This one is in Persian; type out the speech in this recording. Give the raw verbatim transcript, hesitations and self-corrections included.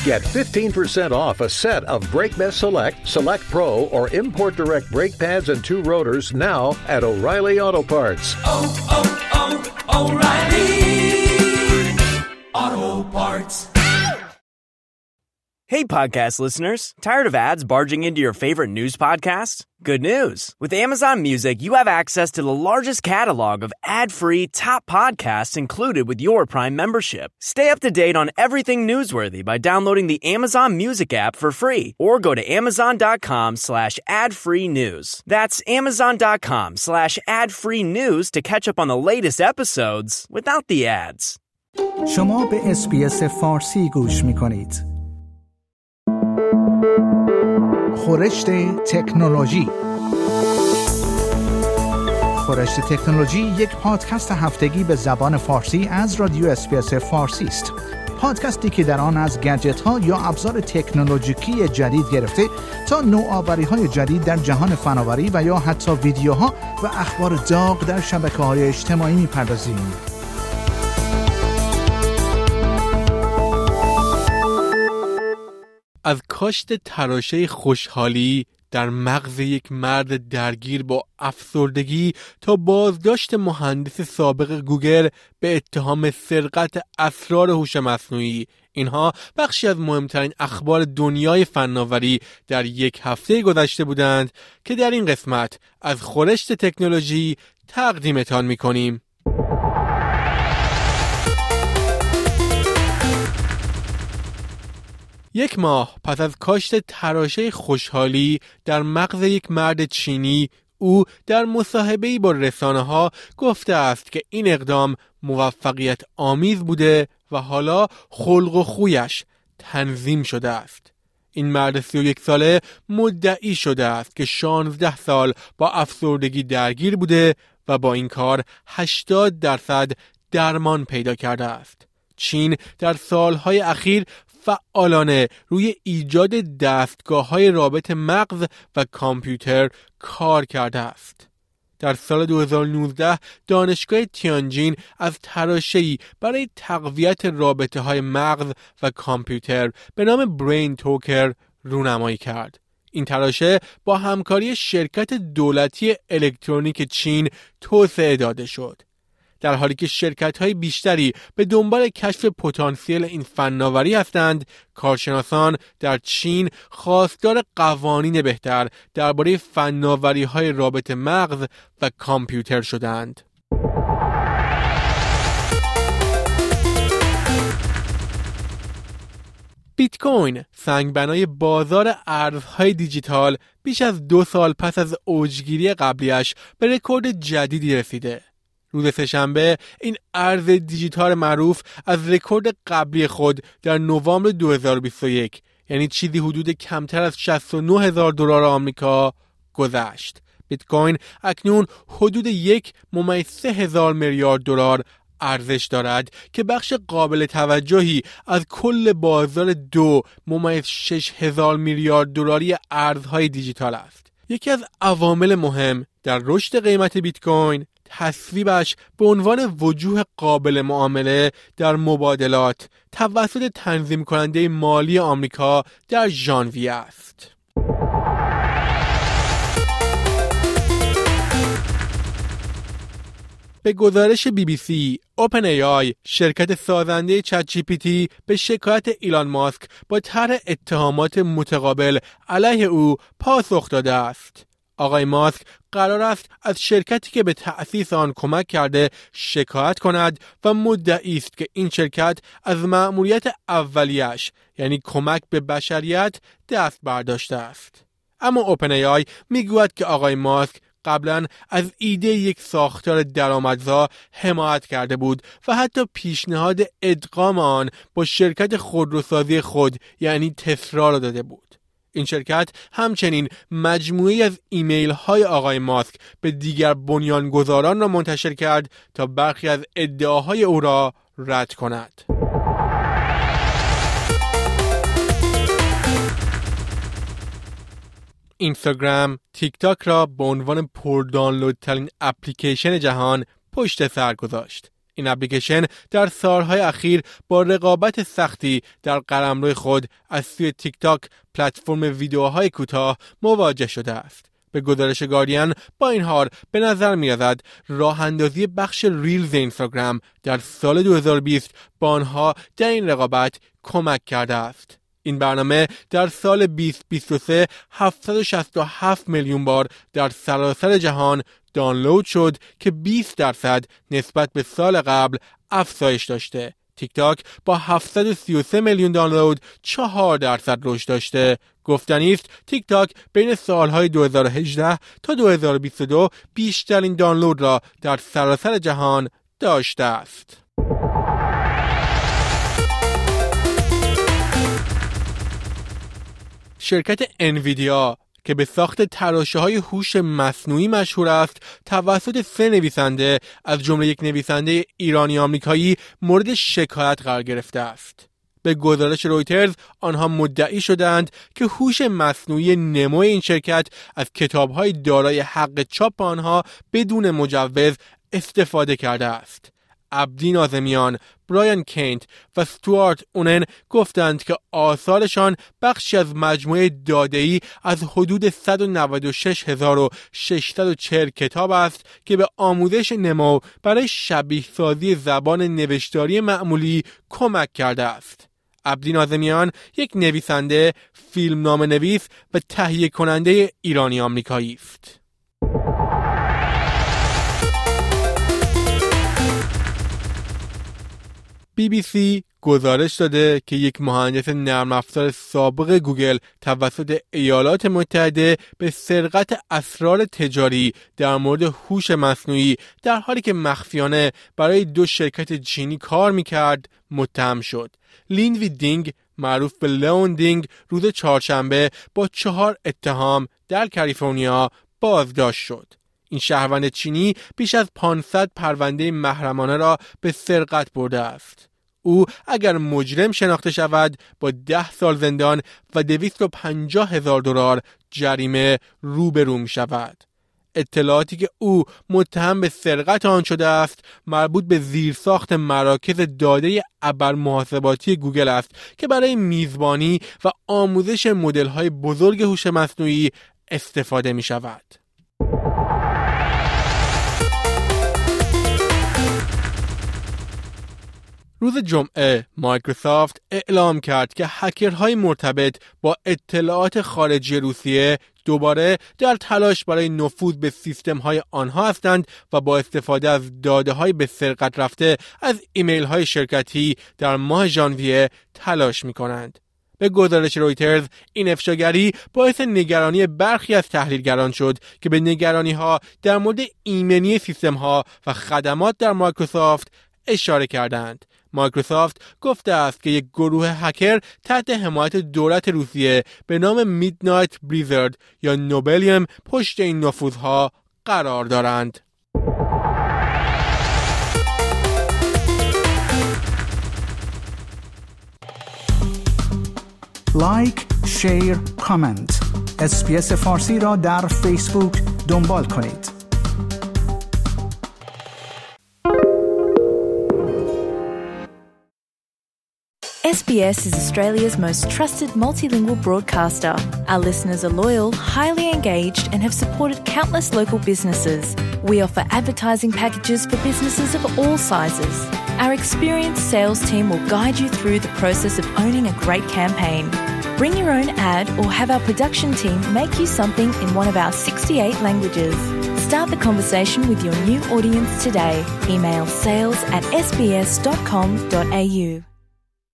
Get fifteen percent off a set of BrakeMess Select, Select Pro, or Import Direct brake pads and two rotors now at O'Reilly Auto Parts. Oh, oh, oh, O'Reilly Auto Parts. Hey, podcast listeners. Tired of ads barging into your favorite news podcasts? Good news. With Amazon Music, you have access to the largest catalog of ad-free top podcasts included with your Prime membership. Stay up to date on everything newsworthy by downloading the Amazon Music app for free or go to amazon.com slash ad-free news. That's amazon.com slash ad-free news to catch up on the latest episodes without the ads. شما به اس بی اس فارسی گوش می‌کنید. خورشت تکنولوژی. خورشت تکنولوژی یک پادکست هفتگی به زبان فارسی از رادیو اس بی اس فارسی است. پادکستی که در آن از گجت‌ها یا ابزار تکنولوژیکی جدید گرفته تا نوآوری‌های جدید در جهان فناوری و یا حتی ویدیوها و اخبار داغ در شبکه‌های اجتماعی می‌پردازیم. از کاشت تراشه خوشحالی در مغز یک مرد درگیر با افسردگی تا بازداشت مهندس سابق گوگل به اتهام سرقت اسرار هوش مصنوعی، اینها بخشی از مهمترین اخبار دنیای فناوری در یک هفته گذشته بودند که در این قسمت از خورشت تکنولوژی تقدیمتان می‌کنیم. یک ماه پس از کاشت تراشه خوشحالی در مغز یک مرد چینی، او در مصاحبه‌ای با رسانه‌ها گفته است که این اقدام موفقیت آمیز بوده و حالا خلق و خویش تنظیم شده است. این مرد سی و یک ساله مدعی شده است که شانزده سال با افسردگی درگیر بوده و با این کار هشتاد درصد درمان پیدا کرده است. چین در سالهای اخیر فعالانه روی ایجاد دستگاه‌های رابط مغز و کامپیوتر کار کرده است. در سال دو هزار و نوزده دانشگاه تیانجین از تراشه‌ای برای تقویت رابطه‌های مغز و کامپیوتر به نام برین توکر رونمایی کرد. این تراشه با همکاری شرکت دولتی الکترونیک چین توسعه داده شد. در حالی که شرکت‌های بیشتری به دنبال کشف پتانسیل این فناوری هستند، کارشناسان در چین خواستار قوانین بهتر درباره فناوری‌های رابط مغز و کامپیوتر شدند. بیت کوین، سنگبنای بازار ارزهای دیجیتال، بیش از دو سال پس از اوجگیری قبلیش به رکورد جدیدی رسیده. روز سه‌شنبه این ارز دیجیتال معروف از رکورد قبلی خود در نوامبر دو هزار و بیست و یک، یعنی چیزی حدود کمتر از شصت و نه هزار دلار آمریکا گذشت. بیت کوین اکنون حدود یک ممیز سه هزار میلیارد دلار ارزش دارد که بخش قابل توجهی از کل بازار دو ممیز شش هزار میلیارد دلاری ارزهای دیجیتال است. یکی از عوامل مهم در رشد قیمت بیت کوین تصویبش به عنوان وجوه قابل معامله در مبادلات توسط تنظیم کننده مالی آمریکا در ژانویه است. به گزارش بی بی سی، اوپن ای آی، شرکت سازنده چت جی پی تی، به شکایت ایلان ماسک با طرح اتهامات متقابل علیه او پاسخ داده است. آقای ماسک قرار است از شرکتی که به تأسیس آن کمک کرده شکایت کند و مدعی است که این شرکت از مأموریت اولیش، یعنی کمک به بشریت، دست برداشته است. اما اوپن ای آی میگوید که آقای ماسک قبلا از ایده یک ساختار درآمدزا حمایت کرده بود و حتی پیشنهاد ادغام آن با شرکت خودروسازی خود، یعنی تسلا، را داده بود. این شرکت همچنین مجموعی از ایمیل های آقای ماسک به دیگر بنیانگذاران را منتشر کرد تا برخی از ادعاهای او را رد کند. اینستاگرام تیک تاک را به عنوان پر دانلودترین اپلیکیشن جهان پشت سر گذاشت. این اپلیکیشن در سالهای اخیر با رقابت سختی در قلمرو خود از سوی تیک تاک، پلتفرم ویدیوهای کوتاه، مواجه شده است. به گزارش گاردین با این حال به نظر می‌رسد راه اندازی بخش ریلز اینستاگرام در سال دو هزار و بیست با آنها در این رقابت کمک کرده است. این برنامه در سال بیست بیست و سه هفتصد و شصت و هفت میلیون بار در سراسر جهان دانلود شد که بیست درصد نسبت به سال قبل افزایش داشته. تیک تاک با هفتصد و سی و سه میلیون دانلود چهار درصد رشد داشته. گفتنی است تیک تاک بین سالهای دو هزار و هجده تا دو هزار و بیست و دو بیشترین دانلود را در سراسر جهان داشته است. شرکت انویدیا که به ساخت تراشه‌های هوش مصنوعی مشهور است، توسط سه نویسنده از جمله یک نویسنده ایرانی آمریکایی مورد شکایت قرار گرفته است. به گزارش رویترز آنها مدعی شدند که هوش مصنوعی نمو این شرکت از کتاب‌های دارای حق چاپ آنها بدون مجوز استفاده کرده است. عبدی ناظمیان، برایان کینت و استوارت اونن گفتند که آثارشان بخشی از مجموعه داده‌ای از حدود صد و نود و شش هزار و ششصد و چهل کتاب است که به آموزش نمو برای شبیه سازی زبان نوشتاری معمولی کمک کرده است. عبدی ناظمیان یک نویسنده، فیلمنامه نویس و تهیه کننده ایرانی آمریکایی است. بی بی سی گزارش داده که یک مهندس نرم افزار سابق گوگل توسط ایالات متحده به سرقت اسرار تجاری در مورد هوش مصنوعی در حالی که مخفیانه برای دو شرکت چینی کار میکرد متهم شد. لیندوی دینگ معروف به لئون دینگ روز چهارشنبه با چهار اتهام در کالیفرنیا بازداشت شد. این شهروند چینی بیش از پانصد پرونده محرمانه را به سرقت برده است. او اگر مجرم شناخته شود با ده سال زندان و دویست و پنجاه هزار دلار جریمه روبرو می شود. اطلاعاتی که او متهم به سرقت آن شده است مربوط به زیرساخت مراکز داده ابرمحاسباتی گوگل است که برای میزبانی و آموزش مدل‌های بزرگ هوش مصنوعی استفاده می شود. روز جمعه مایکروسافت اعلام کرد که هکرهای مرتبط با اطلاعات خارجی روسیه دوباره در تلاش برای نفوذ به سیستم‌های آنها هستند و با استفاده از داده‌های به سرقت رفته از ایمیل‌های شرکتی در ماه ژانویه تلاش می‌کنند. به گزارش رویترز این افشاگری باعث نگرانی برخی از تحلیلگران شد که به نگرانی‌ها در مورد ایمنی سیستم‌ها و خدمات در مایکروسافت اشاره کردند. مایکروسافت گفته است که یک گروه هکر تحت حمایت دولت روسیه به نام میدنایت بریزرد یا نوبلیوم پشت این نفوذها قرار دارند. لایک، شیر، کامنت. اس بی اس فارسی را در فیسبوک دنبال کنید. S B S is Australia's most trusted multilingual broadcaster. Our listeners are loyal, highly engaged, and have supported countless local businesses. We offer advertising packages for businesses of all sizes. Our experienced sales team will guide you through the process of owning a great campaign. Bring your own ad or have our production team make you something in one of our sixty-eight languages. Start the conversation with your new audience today. Email sales at s b s dot com dot a u.